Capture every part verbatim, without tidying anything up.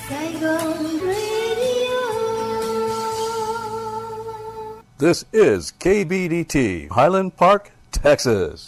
Saigon Radio. This is K B D T, Highland Park, Texas.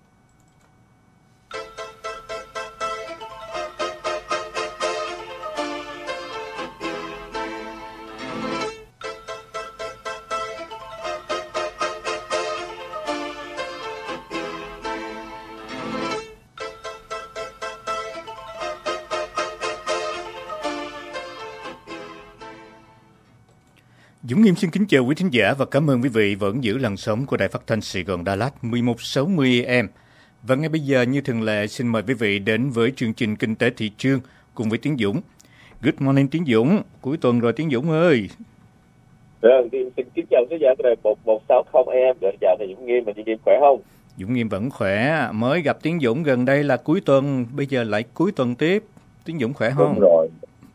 Dũng Nghiêm xin kính chào quý thính giả và cảm ơn quý vị vẫn giữ làn sóng của Đài Phát thanh Sài Gòn Đà Lạt mười một sáu mươi A M. Và ngay bây giờ như thường lệ xin mời quý vị đến với chương trình Kinh tế thị trường cùng với Tiến Dũng. Good morning Tiến Dũng, cuối tuần rồi Tiến Dũng ơi. Rồi, xin kính chào quý giả của Đài một một sáu không A M. Rồi chào thầy Dũng Nghiêm, và Dũng Nghiêm khỏe không? Dũng Nghiêm vẫn khỏe, mới gặp Tiến Dũng gần đây là cuối tuần, bây giờ lại cuối tuần tiếp. Tiến Dũng khỏe không? Đúng rồi.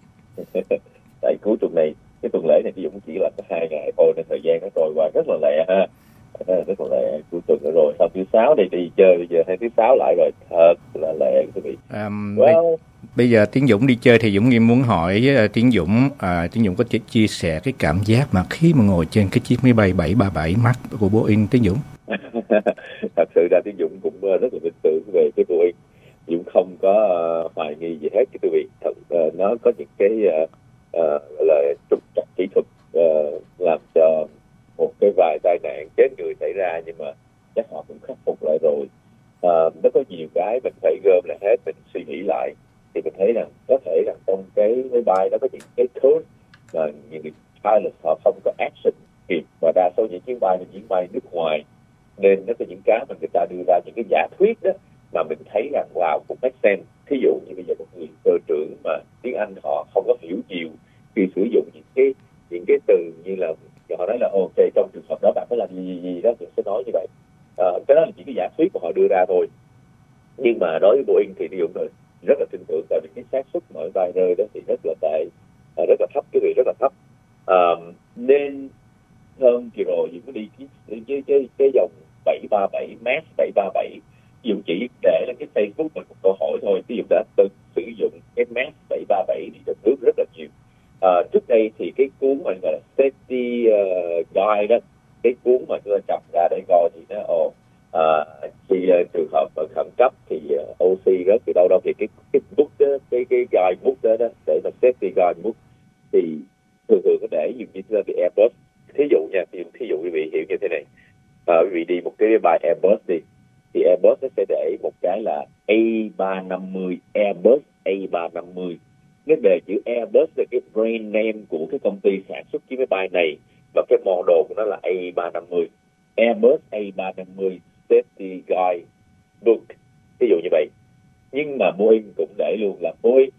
Tại cuối tuần này, cái tuần lễ này thì Dũng chỉ là có hai ngày thôi nên thời gian nó trôi qua rất là lẹ ha, rất là lẹ. Cuối tuần nữa rồi, sau thứ sáu này đi chơi, bây giờ hay thứ sáu lại rồi, thật là lẹ quý vị. Um, well, bây, bây giờ Tiến Dũng đi chơi thì Dũng Nghiêm muốn hỏi uh, Tiến Dũng, uh, Tiến Dũng có thể chia sẻ cái cảm giác mà khi mà ngồi trên cái chiếc máy bay bảy ba bảy Max của Boeing, Tiến Dũng? Thật sự ra Tiến Dũng cũng rất là vinh dự về cái Boeing. Dũng không có uh, hoài nghi gì hết cái quý vị. Thật, uh, nó có những cái uh, Uh, là trục trặc kỹ thuật uh, làm cho một cái vài tai nạn chết người xảy ra, nhưng mà chắc họ cũng khắc phục lại rồi. Uh, nó có nhiều cái mình phải gom lại hết, mình suy nghĩ lại thì mình thấy rằng có thể rằng trong cái máy bay đó có những cái code mà những cái pilot họ không có action kịp, và đa số những chuyến bay là chuyến bay nước ngoài, nên nó có những cái mà người ta đưa ra những cái giả thuyết đó mà mình thấy rằng wow cũng make sense. Thí dụ như bây giờ một người cơ trưởng mà tiếng Anh họ không có hiểu nhiều, khi sử dụng những cái những cái từ như là họ nói là ok trong trường hợp đó bạn phải làm gì gì gì đó, thì sẽ nói như vậy. À, cái đó là những cái giả thuyết mà họ đưa ra thôi. Nhưng mà đối với Boeing thì ví dụ rất là tin tưởng, tại vì cái xác suất mọi bay rơi đó thì rất là tệ, à, rất là thấp, cái vị rất là thấp. À, nên hơn kỳ rồi Dũng có đi cái cái cái, cái dòng bảy ba bảy Max bảy ba bảy, Dũng chỉ để lên cái Facebook mình một câu hỏi thôi. Ví dụ đã từng sử dụng cái Max bảy ba bảy đi trong nước rất là nhiều. À, trước đây thì cái cuốn mà gọi là safety uh, guide đó, cái cuốn mà tôi chọc ra để coi thì nó ồ à, khi uh, trường hợp uh, khẩn cấp thì uh, oxy rớt từ đâu đâu thì cái cái book đó, cái cái guide book đó, đó để mà safety guide book thì thường thường có để dùng như là cái Airbus. Thí dụ nha, thí dụ, thí dụ quý vị hiểu như thế này, à, quý vị đi một cái bài Airbus đi, thì Airbus nó sẽ để một cái là A ba năm mươi, Airbus A ba năm mươi. Cái đề chữ Airbus là cái brand name của cái công ty sản xuất chiếc máy bay này, và cái model của nó là A ba năm mươi. Airbus A ba năm mươi Safety Guide Book, ví dụ như vậy. Nhưng mà Boeing cũng để luôn là Boeing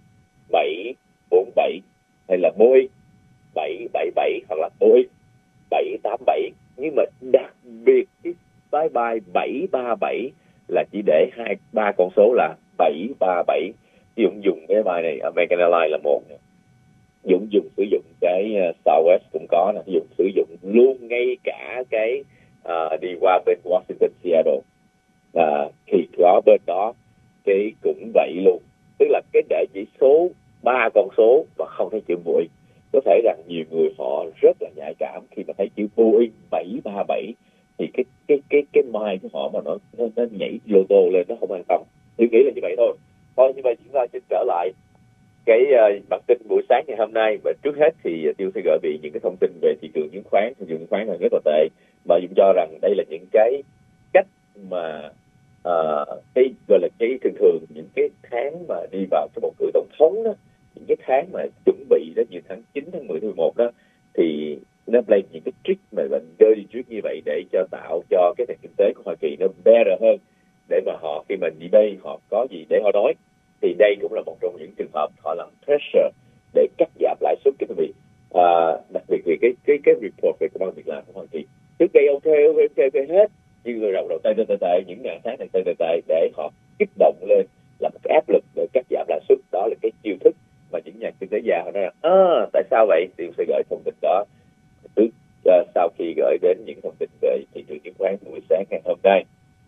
bảy bốn bảy hay là Boeing bảy bảy bảy hoặc là Boeing bảy tám bảy. Nhưng mà đặc biệt cái máy bay bảy ba bảy là chỉ để hai ba con số là bảy ba bảy. Dũng dùng cái bài này American Airlines là một, Dũng dùng sử dụng cái uh, Southwest cũng có nè, Dũng sử dụng luôn ngay cả cái uh, đi qua bên Washington Seattle, uh, thì có bên đó cái cũng vậy luôn, tức là cái để chỉ số ba con số và không thấy chữ Boeing. Có thể rằng nhiều người họ rất là nhạy cảm khi mà thấy chữ Boeing bảy ba bảy thì cái cái cái cái mind của họ mà nó nó, nó nhảy lô tô lên, nó không an tâm. Tôi nghĩ là như vậy thôi. Thôi như vậy chúng ta sẽ trở lại cái uh, bản tin buổi sáng ngày hôm nay. Và trước hết thì uh, Tiêu sẽ gửi bị những cái thông tin về thị trường chứng khoán. Thị trường chứng khoán là rất là tệ, mà Dũng cho rằng đây là những cái cách mà uh, cái gọi là cái thường thường những cái tháng mà đi vào cái bầu cử tổng thống đó, những cái tháng mà chuẩn bị đó như tháng chín, tháng mười, tháng mười một đó, thì nó play những cái trick mà mình dirty trick như vậy để cho tạo cho cái nền kinh tế của Hoa Kỳ nó better hơn, để mà họ khi mình debate họ có gì để họ nói. Thì đây cũng là một trong những trường hợp họ làm pressure để cắt giảm lãi suất cái quý vị. À, đặc biệt vì cái cái cái report về công ăn việc làm của Hoa Kỳ trước đây ok ok ok ok hết, nhưng người đầu đầu tệ tệ tệ những ngàn tháng này tệ tệ tệ để họ kích động lên, làm một cái áp lực để cắt giảm lãi suất. Đó là cái chiêu thức mà những nhà kinh tế gia họ nói là à, tại sao vậy? Thì sẽ gửi thông tin đó trước uh, sau khi gửi đến những thông tin về thị trường chứng khoán buổi sáng ngày hôm nay.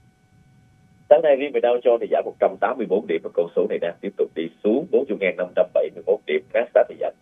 Sáng nay riêng về Dow Jones thì giảm một trăm tám mươi tư điểm, và con số này đang tiếp tục đi xuống bốn mươi nghìn năm trăm bảy mươi mốt điểm. Nasdaq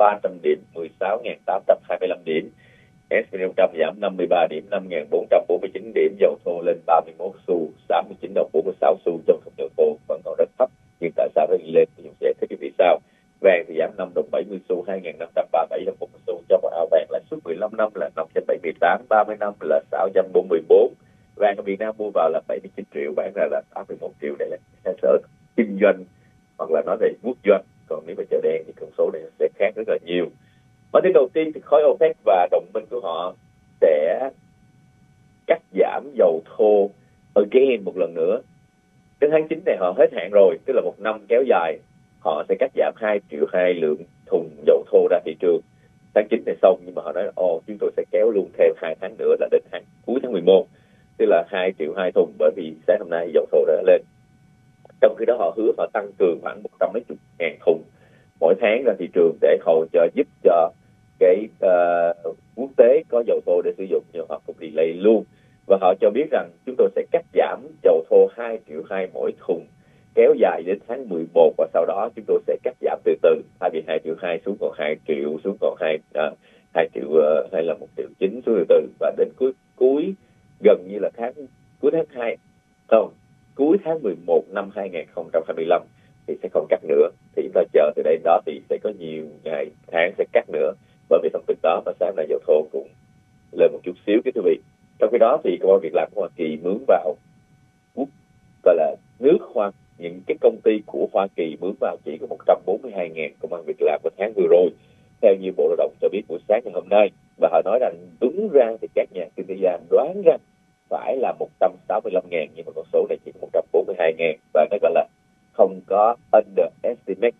ba trăm điểm, mười sáu nghìn tám trăm hai mươi lăm điểm. ét and pê năm trăm giảm năm mươi ba điểm, năm nghìn bốn trăm bốn mươi chín điểm. Dầu thô lên ba mươi mốt xu, tám mươi chín đồng bốn mươi sáu xu. Trong thùng dầu thô vẫn còn rất thấp, nhưng tại sao nó đi lên thì chúng sẽ thấy cái vì sao. Vàng thì giảm năm đồng bảy mươi xu, hai nghìn năm trăm ba mươi bảy đồng một xu. Trong một ao vàng lãi suất mười lăm năm là năm trăm bảy mươi tám, ba mươi năm là sáu trăm bốn mươi bốn. Vàng ở Việt Nam mua vào là bảy mươi chín triệu, bán ra là tám mươi mốt triệu. Đây là sở kinh doanh hoặc là nói về quốc doanh. Còn nếu mà chợ đen thì con số này sẽ khác rất là nhiều. Ở tin đầu tiên thì khối OPEC và đồng minh của họ sẽ cắt giảm dầu thô again một lần nữa. Đến tháng chín này họ hết hạn rồi, tức là một năm kéo dài. Họ sẽ cắt giảm hai triệu hai lượng thùng dầu thô ra thị trường. Tháng chín này xong, nhưng mà họ nói ồ chúng tôi sẽ kéo luôn thêm hai tháng nữa là đến tháng cuối tháng mười một, tức là hai triệu hai thùng, bởi vì sáng hôm nay dầu thô đã lên. Trong khi đó họ hứa họ tăng cường khoảng một trăm mấy chục ngàn thùng mỗi tháng ra thị trường để hỗ trợ giúp cho cái uh, quốc tế có dầu thô để sử dụng, nhưng họ cũng delay luôn. Và họ cho biết rằng chúng tôi sẽ cắt giảm dầu thô hai triệu hai mỗi thùng kéo dài đến tháng mười một, và sau đó chúng tôi sẽ cắt giảm từ từ, thay vì hai triệu hai xuống còn hai triệu, xuống còn hai uh, hai triệu uh, hay là một triệu chín xuống từ từ, và đến cuối cuối gần như là tháng cuối tháng hai không cuối tháng mười một năm hai nghìn không trăm hai mươi lăm thì sẽ không cắt nữa. Thì chúng ta chờ từ đây đó thì sẽ có nhiều ngày tháng sẽ cắt nữa, bởi vì thông tin đó. Và sáng nay dầu thô cũng lên một chút xíu cái quý vị. Trong khi đó thì công an việc làm của Hoa Kỳ mướn vào quốc gọi là nước Hoa, những cái công ty của Hoa Kỳ mướn vào chỉ có một trăm bốn mươi hai nghìn công an việc làm của tháng vừa rồi, theo như Bộ Lao động cho biết buổi sáng ngày hôm nay. Và họ nói rằng đúng ra thì các nhà kinh tế gia đoán ra phải là một trăm sáu mươi lăm nghìn, nhưng mà con số này chỉ có một trăm bốn mươi hai nghìn, và nó gọi là không có underestimate,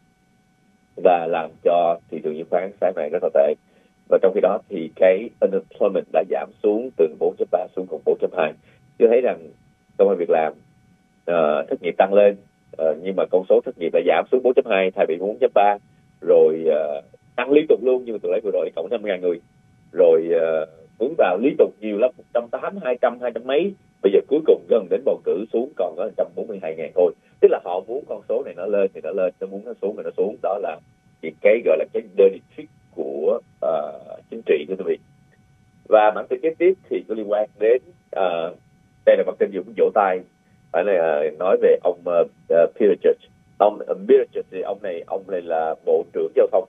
và làm cho thị trường chứng khoán sáng nay rất là tệ. Và trong khi đó thì cái unemployment đã giảm xuống từ bốn chấm ba xuống còn bốn chấm hai. Chưa thấy rằng công an việc làm uh, thất nghiệp tăng lên, uh, nhưng mà con số thất nghiệp đã giảm xuống bốn chấm hai thay vì bốn chấm ba, rồi uh, tăng liên tục luôn. Nhưng mà tôi lấy vừa rồi cộng năm ngàn người, rồi uh, mướn vào liên tục nhiều lắm, một trăm tám mươi, hai trăm, hai trăm mấy. Bây giờ cuối cùng gần đến bầu cử xuống còn có một trăm bốn mươi hai nghìn thôi. Tức là họ muốn con số này nó lên thì nó lên, nó muốn nó xuống thì nó xuống. Đó là cái gọi là cái dirty trick của uh, chính trị của quý vị. Và bản tin kế tiếp thì có liên quan đến uh, đây là bản tin Dũng vỗ tay, phải là uh, nói về ông uh, uh, Peter Church. Ông uh, Peter Church thì ông này ông này là bộ trưởng giao thông.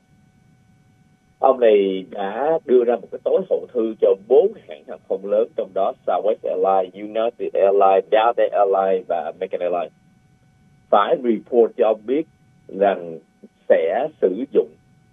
Ông này đã đưa ra một cái tối hậu thư cho bốn hãng hàng không lớn, trong đó Southwest Airlines, United Airlines, Delta Airlines và American Airlines, phải report cho ông biết rằng sẽ sử dụng,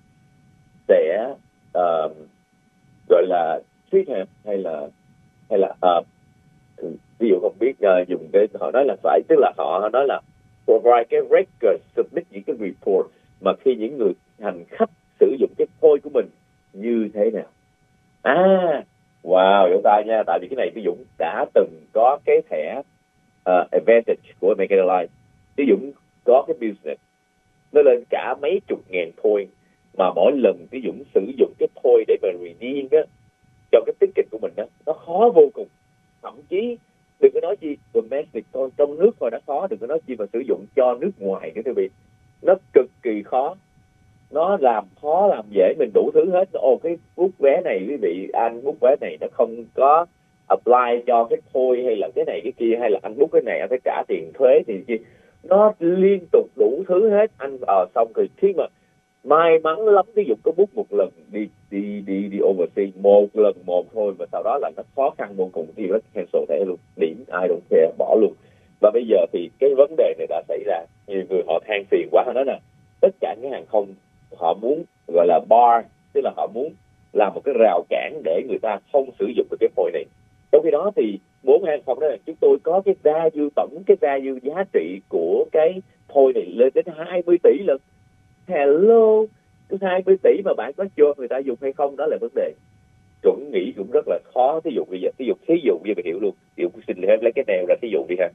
sẽ uh, gọi là treat him hay là hay là uh, ví dụ không biết uh, dùng cái họ nói là phải, tức là họ nói là provide cái record, submit những cái report mà khi những người hành khách sử dụng cái phôi của mình như thế nào. À, wow, vỗ tay nha, tại vì cái này cái Dũng đã từng có cái thẻ uh, Advantage của American Airlines. Cái Dũng có cái business nó lên cả mấy chục ngàn point, mà mỗi lần cái Dũng sử dụng cái point để mà redeem á cho cái ticket của mình đó, nó khó vô cùng. Thậm chí đừng có nói chi domestic thôi, trong nước thôi đã khó, đừng có nói chi mà sử dụng cho nước ngoài nữa quý vị. Nó cực kỳ khó, nó làm khó làm dễ mình đủ thứ hết. Ồ, cái bút vé này quý vị, anh bút vé này nó không có apply cho cái point hay là cái này cái kia, hay là anh bút cái này anh phải trả tiền thuế thì chi, nó liên tục đủ thứ hết. Anh ờ xong rồi khi mà may mắn lắm ví dụ có bút một lần đi đi đi đi overseas một lần một thôi, và sau đó là nó khó khăn vô cùng thì nó cancel thẻ luôn, điểm ai don't care, bỏ luôn. Và bây giờ thì cái vấn đề này đã xảy ra, nhiều người họ than phiền quá, họ nói nè, tất cả những hàng không họ muốn gọi là bar, tức là họ muốn làm một cái rào cản để người ta không sử dụng được cái phôi này. Trong khi đó thì bốn hàng không đó là chúng tôi có cái value, tổng cái value giá trị của cái phôi này lên đến hai mươi tỷ lần. Hello, cái hai mươi tỷ mà bạn có cho người ta dùng hay không, đó là vấn đề. Chuẩn nghĩ cũng rất là khó. Thí dụ bây giờ, thí dụ thí dụ như mình hiểu luôn, ví dụ xin lấy cái nail ra thí dụ đi ha.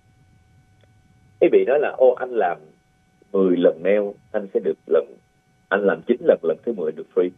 Cái vị nói là ô anh làm mười lần nail anh sẽ được lần, anh làm chín lần, lần thứ mười được free.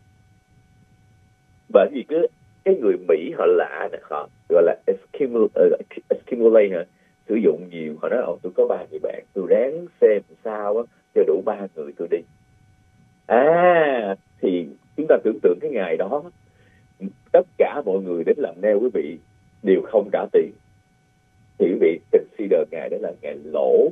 Bởi vì cứ cái người Mỹ họ lạ nè, họ gọi là accumulate hả, sử dụng nhiều. Họ nói ồ tôi có ba người bạn, tôi ráng xem sao á cho đủ ba người tôi đi. À thì chúng ta tưởng tượng cái ngày đó tất cả mọi người đến làm nail quý vị đều không trả tiền, thì quý vị consider ngày đó là ngày lỗ.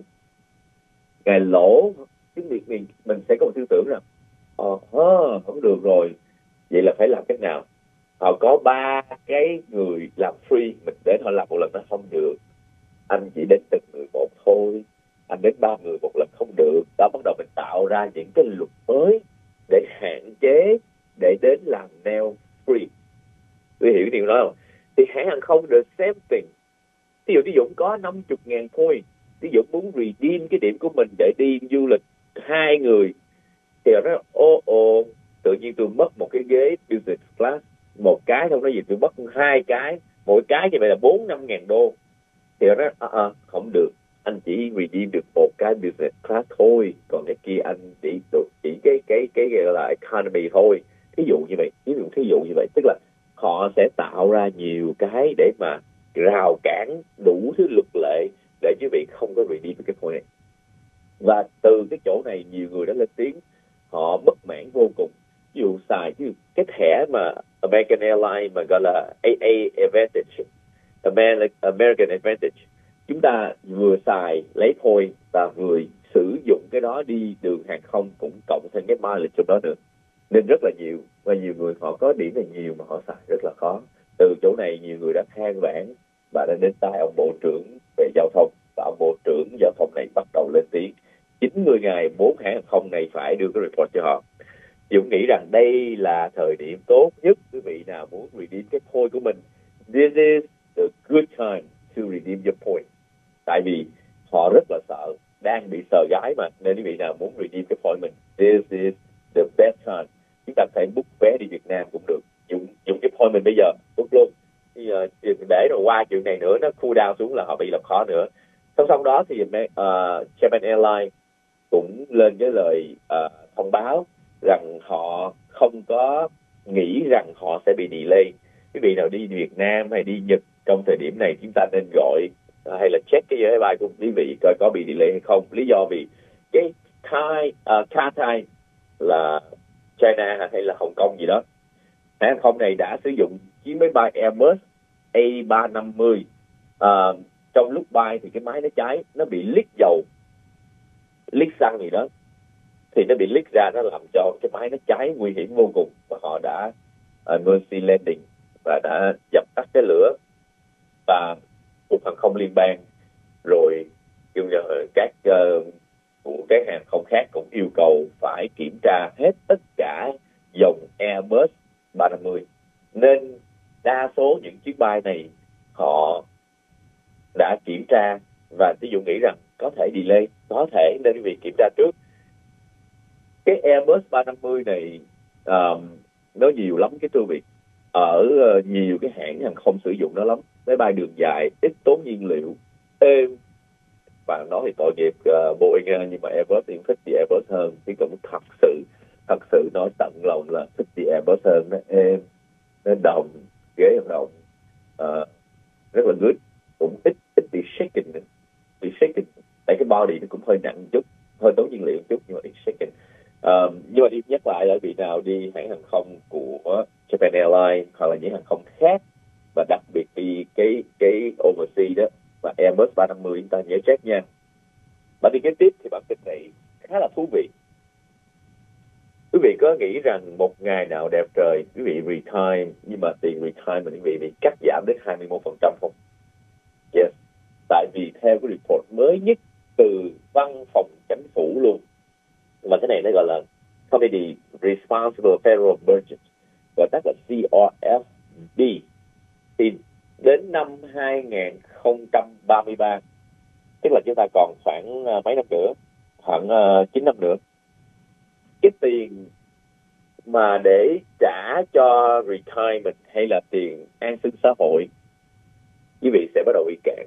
Ngày lỗ, cái việc mình mình sẽ có một tư tưởng rằng ờ uh, không được rồi, vậy là phải làm cách nào? Họ có ba cái người làm free, mình đến họ làm một lần nó không được, anh chỉ đến từng người một thôi, anh đến ba người một lần không được. Đó, bắt đầu mình tạo ra những cái luật mới để hạn chế để đến làm nail free. Quý hiểu điều đó không? Thì hãng hàng không the same thing. Ví dụ, ví dụ có năm mươi ngàn point, ví dụ muốn redeem cái điểm của mình để đi du lịch hai người, thì nó nói ô ô tự nhiên tôi mất một cái ghế business class, một cái không nói gì tôi mất hai cái, mỗi cái như vậy là bốn năm ngàn đô. Thì nó nói à, à, không được, anh chỉ redeem được một cái business class thôi, còn cái kia anh chỉ được chỉ cái cái cái gọi là economy thôi. Thí dụ như vậy, ví dụ thí dụ như vậy, tức là họ sẽ tạo ra nhiều cái để mà rào cản đủ thứ luật lệ để quý vị không có redeem được cái point này. Và từ cái chỗ này nhiều người đã lên tiếng, họ bất mãn vô cùng. Ví dụ xài ví dụ, cái thẻ mà American Airlines mà gọi là A A Advantage, American Advantage, chúng ta vừa xài lấy point và vừa sử dụng cái đó đi đường hàng không, cũng cộng thêm cái mileage trong đó nữa, nên rất là nhiều. Và nhiều người họ có điểm này nhiều mà họ xài rất là khó. Từ chỗ này nhiều người đã than vãn và đã đến tai ông Bộ trưởng về giao thông, và ông Bộ trưởng giao thông này bắt đầu lên tiếng. chín mươi ngày bốn hãng hàng không này phải đưa cái report cho họ. Dũng nghĩ rằng đây là thời điểm tốt nhất quý vị nào muốn redeem cái point của mình. This is the good time to redeem your point. Tại vì họ rất là sợ, đang bị sờ gái mà, nên quý vị nào muốn redeem cái point mình, this is the best time. Chúng ta phải book vé đi Việt Nam cũng được, dùng dùng cái point mình bây giờ book luôn. Thì, uh, để rồi qua chuyện này nữa nó cool down xuống là họ bị làm khó nữa. Song song đó thì uh, Japan Airlines cũng lên cái lời uh, thông báo rằng họ không có nghĩ rằng họ sẽ bị delay. Quý vị nào đi Việt Nam hay đi Nhật trong thời điểm này, chúng ta nên gọi uh, hay là check cái vé bay của quý vị coi có bị delay hay không. Lý do vì cái Thai, uh, Cathay là China hay là Hồng Kông gì đó, hãng hàng không này đã sử dụng chiếc máy bay Airbus A ba năm mươi. Uh, trong lúc bay thì cái máy nó cháy, nó bị leak dầu, leak xăng gì đó, thì nó bị leak ra, nó làm cho cái máy nó cháy nguy hiểm vô cùng. Và họ đã uh, emergency landing và đã dập tắt cái lửa. Và cục hàng không liên bang rồi các uh, các hàng không khác cũng yêu cầu phải kiểm tra hết tất cả dòng Airbus ba năm mươi. Nên đa số những chiếc bay này họ đã kiểm tra, và ví dụ nghĩ rằng có thể delay, có thể, nên quý vị kiểm tra trước. Cái Airbus ba năm mươi này um, nó nhiều lắm cái thưa vị, ở uh, nhiều cái hãng hàng không sử dụng nó lắm. Máy bay đường dài, ít tốn nhiên liệu, êm. Và nói thì tội nghiệp uh, Boeing, nhưng mà Airbus thì thích đi Airbus hơn. Chứ cũng thật sự thật sự nói tận lòng là thích đi Airbus hơn. Nó êm, nó đồng, ghế đồng, uh, rất là good, cũng ít ít bị shaken, bị shaken. Tại cái body nó cũng hơi nặng chút, hơi tốn nhiên liệu một chút, nhưng mà ít shaken. Uh, nhưng mà đi nhắc lại là vị nào đi hãng hàng không của Japan Airlines hoặc là những hàng không khác, và đặc biệt đi cái cái overseas đó và Airbus ba năm mươi, chúng ta nhớ check nha. Bản tin kế tiếp thì bản tin này khá là thú vị. Quý vị có nghĩ rằng một ngày nào đẹp trời quý vị retire, nhưng mà tiền retirement quý vị bị cắt giảm đến hai mươi mốt phần trăm không? Yes. Tại vì theo cái report mới nhất từ văn phòng chính phủ luôn, mà cái này nó gọi là Committee Responsible Federal Budget, gọi tắt là C R F B, thì đến năm hai không ba ba, tức là chúng ta còn khoảng uh, mấy năm nữa, khoảng uh, chín năm nữa, cái tiền mà để trả cho retirement hay là tiền an sinh xã hội, quý vị sẽ bắt đầu bị cạn.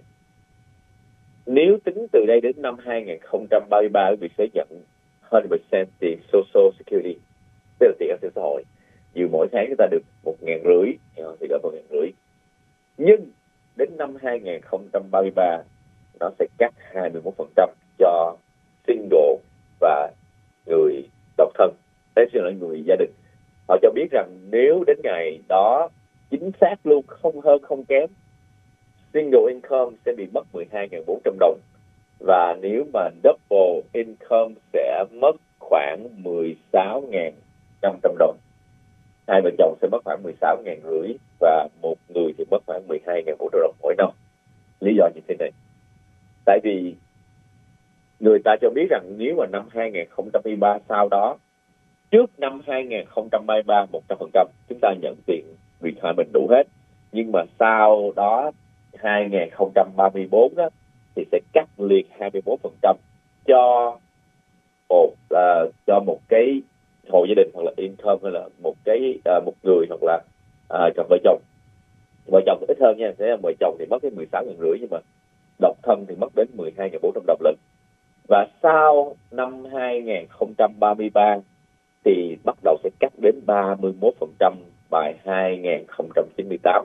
Nếu tính từ đây đến năm hai không ba ba, quý vị sẽ nhận một trăm phần trăm tiền Social Security, tức là tiền an sinh xã hội. Dù mỗi tháng chúng ta được một ngàn rưỡi, thì đỡ một ngàn rưỡi. Nhưng đến năm hai không ba ba, nó sẽ cắt hai mươi mốt phần trăm cho single và người độc thân, đấy là người gia đình. Họ cho biết rằng nếu đến ngày đó chính xác luôn, không hơn không kém, single income sẽ bị mất mười hai nghìn bốn trăm đồng, và nếu mà double income sẽ mất khoảng mười sáu nghìn năm trăm đồng. Hai vợ chồng sẽ mất khoảng mười sáu nghìn rưỡi và một người thì mất khoảng mười hai nghìn bốn trăm đồng mỗi năm. Lý do như thế này, tại vì người ta cho biết rằng nếu mà năm hai nghìn không trăm hai mươi ba sau đó, trước năm hai nghìn không trăm hai mươi ba một trăm phần trăm chúng ta nhận tiền retirement đủ hết, nhưng mà sau đó hai nghìn không trăm ba mươi tư đó thì sẽ cắt liệt hai mươi mốt phần trăm cho một uh, cho một cái hộ gia đình, hoặc là income, hay là một cái uh, một người, hoặc là uh, chồng vợ chồng. Vợ chồng thì ít hơn nha, thế là vợ chồng thì mất cái mười sáu nghìn rưỡi, nhưng mà độc thân thì mất đến mười hai nghìn bốn trăm đồng lần. Và sau năm hai nghìn không trăm ba mươi ba thì bắt đầu sẽ cắt đến ba mươi mốt phần trăm by hai nghìn không trăm chín mươi tám.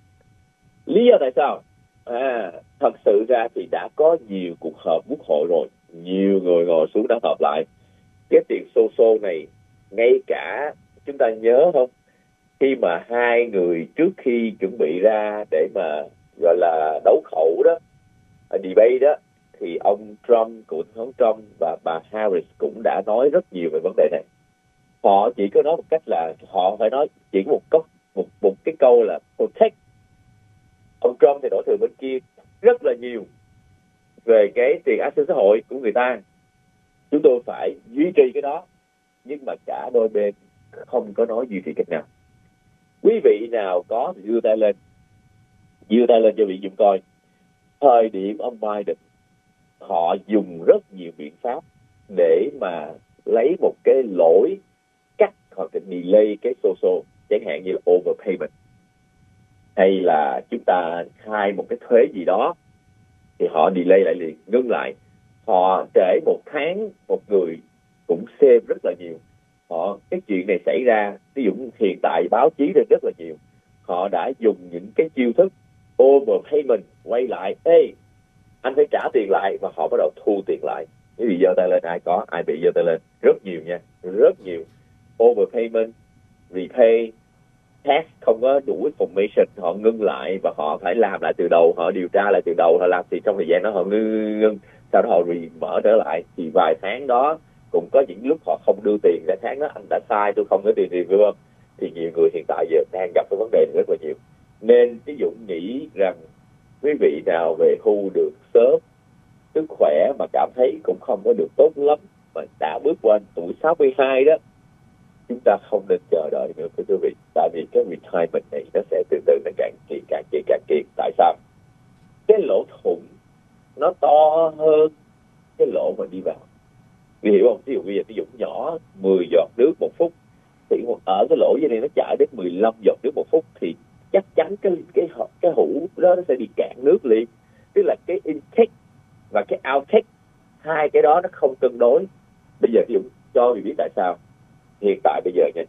Lý do tại sao? À, thật sự ra thì đã có nhiều cuộc họp quốc hội rồi, nhiều người ngồi xuống đã họp lại. Cái tiền xô xô này, ngay cả chúng ta nhớ không, khi mà hai người trước khi chuẩn bị ra để mà gọi là đấu khẩu đó, debate đó, thì ông Trump, cựu tổng thống Trump và bà Harris cũng đã nói rất nhiều về vấn đề này. Họ chỉ có nói một cách là họ phải nói chỉ một câu, một, một cái câu là protect. Ông Trump thì đổ thừa bên kia rất là nhiều về cái tiền an sinh xã hội của người ta. Chúng tôi phải duy trì cái đó, nhưng mà cả đôi bên không có nói duy trì cách nào. Quý vị nào có thì đưa tay lên, đưa tay lên cho vị dùng coi. Thời điểm ông Biden, họ dùng rất nhiều biện pháp để mà lấy một cái lỗi cắt hoặc là delay cái số số, chẳng hạn như là overpayment, hay là chúng ta khai một cái thuế gì đó thì họ delay lại liền, ngưng lại. Họ trễ một tháng một người cũng xem rất là nhiều. Họ cái chuyện này xảy ra, ví dụ hiện tại báo chí lên rất là nhiều. Họ đã dùng những cái chiêu thức overpayment, quay lại, ê anh phải trả tiền lại, và họ bắt đầu thu tiền lại. Cái bị giơ tay lên, ai có, ai bị giơ tay lên, rất nhiều nha, rất nhiều. Overpayment, repay, tax không có đủ information, họ ngưng lại và họ phải làm lại từ đầu, họ điều tra lại từ đầu, họ làm thì trong thời gian đó họ ngưng, ngưng sau đó họ re mở trở lại. Thì vài tháng đó cũng có những lúc họ không đưa tiền, cái tháng đó anh đã sai, tôi không có tiền tiền gom. Thì nhiều người hiện tại giờ đang gặp cái vấn đề này rất là nhiều. Nên ví dụ nghĩ rằng quý vị nào về hưu được sớm, sức khỏe mà cảm thấy cũng không có được tốt lắm, mà đã bước qua tuổi sáu mươi hai đó, chúng ta không nên chờ đợi nữa quý vị. Tại vì cái retirement này nó sẽ từ từ nó cạn kiệt, cạn kiệt, cạn kiệt. Tại sao? Cái lỗ thủng nó to hơn cái lỗ mà đi vào. Vì hiểu không? Ví dụ bây giờ ví dụ nhỏ mười giọt nước một phút, thì ở cái lỗ dưới này nó chảy đến mười lăm giọt nước một phút, thì chắc chắn cái cái cái hũ đó nó sẽ bị cạn nước liền. Tức là cái intake và cái outtake, hai cái đó nó không cân đối. Bây giờ ví dụ cho mình biết tại sao. Hiện tại bây giờ nha,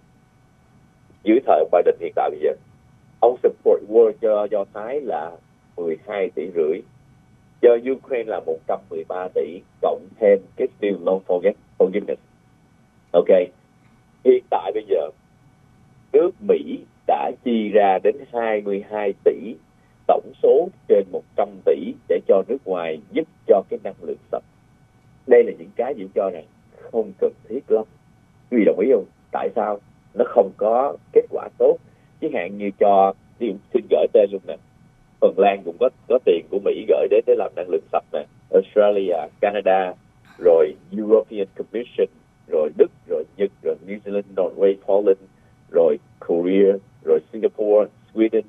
dưới thời ông Biden hiện tại bây giờ, ông support war cho Do Thái là mười hai tỷ rưỡi, cho Ukraine là một trăm mười ba tỷ, cộng thêm cái student loan forgiveness. Ok, hiện tại bây giờ nước Mỹ đã chi ra đến hai mươi hai tỷ, tổng số trên một trăm tỷ để cho nước ngoài giúp cho cái năng lượng sạch. Đây là những cái dự cho rằng không cần thiết lắm. Quý vị đồng ý không? Tại sao? Nó không có kết quả tốt. Chẳng hạn như cho, ví dụ xin gửi tên luôn nè, Phần Lan cũng có có tiền của Mỹ gửi đến để làm năng lượng sạch nè, Australia, Canada, rồi European Commission, rồi Đức, rồi Nhật, rồi New Zealand, Norway, Poland, rồi Korea, rồi Singapore, Sweden.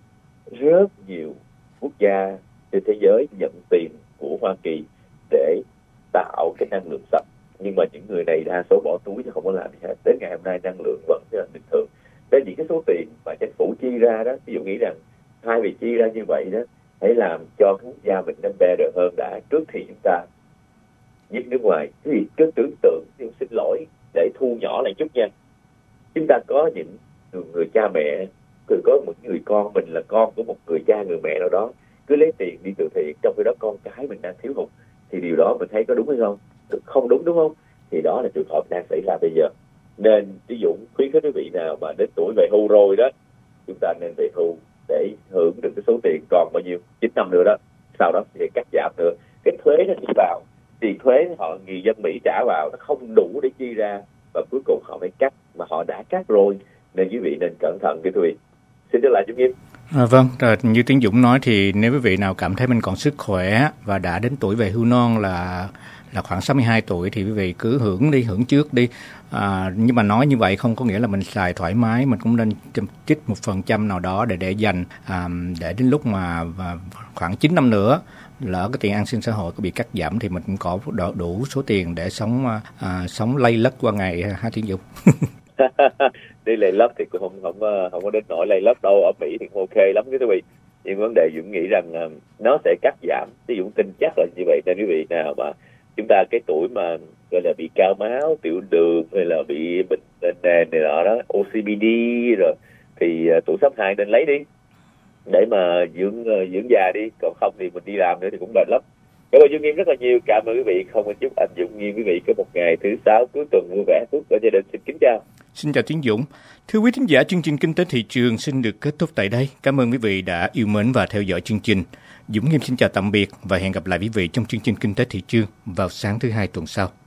Rất nhiều quốc gia trên thế giới nhận tiền của Hoa Kỳ để tạo cái năng lượng sạch. Nhưng mà những người này đa số bỏ túi chứ không có làm gì hết. Đến ngày hôm nay năng lượng vẫn là bình thường. Nên những cái số tiền mà chính phủ chi ra đó, ví dụ nghĩ rằng hai vị chi ra như vậy đó, hãy làm cho quốc gia mình nó better hơn đã, trước khi chúng ta giúp nước ngoài. Thì cứ tưởng tượng, xin lỗi để thu nhỏ lại chút nha. Chúng ta có những người, người cha mẹ, cứ có một người con mình là con của một người cha người mẹ nào đó, cứ lấy tiền đi từ thiện, trong khi đó con cái mình đang thiếu hụt. Thì điều đó mình thấy có đúng hay không? Không đúng, đúng không? Thì đó là trường hợp đang xảy ra bây giờ. Nên ví dụ khuyến cái quý vị nào mà đến tuổi về hưu rồi đó, chúng ta nên về hưu để hưởng được cái số tiền còn bao nhiêu, chín năm nữa đó, sau đó thì cắt giảm nữa. Cái thuế nó đi vào, tiền thuế họ người dân Mỹ trả vào nó không đủ để chi ra, và cuối cùng họ phải cắt, mà họ đã cắt rồi, nên quý vị nên cẩn thận, quý vị. Xin trở lại Trung Nghiêm. À, vâng, rồi, như Tiến Dũng nói thì nếu quý vị nào cảm thấy mình còn sức khỏe và đã đến tuổi về hưu non là là khoảng sáu mươi hai tuổi thì quý vị cứ hưởng đi, hưởng trước đi. À, nhưng mà nói như vậy không có nghĩa là mình xài thoải mái, mình cũng nên trích một phần trăm nào đó để để dành à, để đến lúc mà và khoảng chín năm nữa lỡ cái tiền an sinh xã hội có bị cắt giảm thì mình cũng có đủ, đủ số tiền để sống à, sống lây lất qua ngày ha Tiến Dũng. Đi lây lất thì cũng không không không có đến nỗi lây lất đâu, ở Mỹ thì cũng ok lắm quý vị. Nhưng vấn đề Dũng nghĩ rằng uh, nó sẽ cắt giảm, ví dụ tin chắc là như vậy, nên quý vị nào mà chúng ta cái tuổi mà gọi là bị cao máu, tiểu đường hay là bị bệnh nền này nọ đó, o xê pê đê rồi thì uh, tuổi sắp hai nên lấy đi để mà dưỡng uh, dưỡng già đi, còn không thì mình đi làm nữa thì cũng mệt lắm. Cảm ơn Dũng Nghiêm rất là nhiều, cảm ơn quý vị, không có chúc anh Dũng Nghiêm quý vị có một ngày thứ sáu cuối tuần vui vẻ, phúc của gia đình. Xin kính chào. Xin chào Tiến Dũng. Thưa quý thính giả, chương trình Kinh tế thị trường xin được kết thúc tại đây. Cảm ơn quý vị đã yêu mến và theo dõi chương trình. Dũng Nghiêm xin chào tạm biệt và hẹn gặp lại quý vị trong chương trình Kinh tế thị trường vào sáng thứ hai tuần sau.